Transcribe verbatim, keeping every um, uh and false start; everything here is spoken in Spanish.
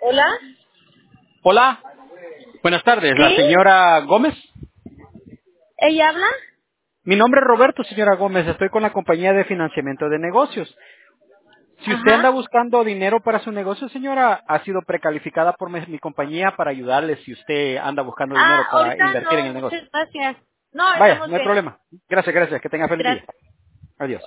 Hola. Hola, buenas tardes, la ¿Sí? señora Gómez. ¿Ella habla? Mi nombre es Roberto, señora Gómez, estoy con la compañía de financiamiento de negocios. Si usted anda Ajá. buscando dinero para su negocio, señora, ha sido precalificada por mi, mi compañía para ayudarle si usted anda buscando Ah, dinero para ahorita invertir en no, el negocio. muchas gracias. No, Vaya, estamos no hay bien. problema. Gracias, gracias, que tenga feliz día. Gracias. Adiós.